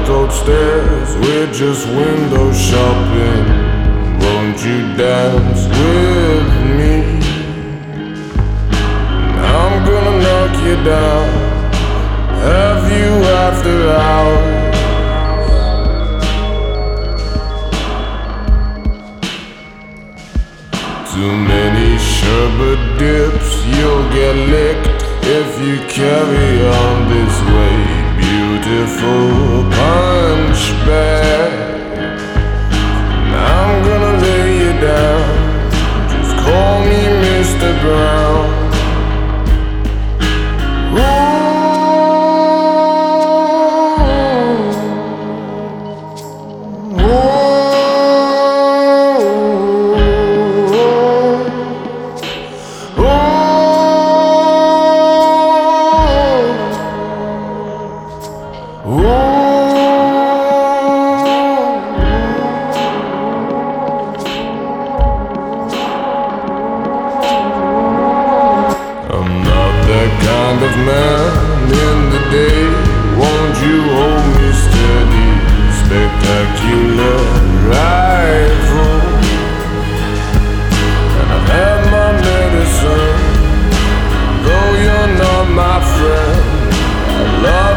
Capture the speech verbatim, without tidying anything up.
gold stairs, we're just window shopping. Won't you dance with me? I'm gonna knock you down, have you after hours. Too many sherbet dips, you'll get licked if you carry on this way. Beautiful punchbag, I'm gonna lay you down, just call me Mister Brown. Kind of man in the day, won't you hold me steady? Spectacular rifle, and I've had my medicine, though you're not my friend. I love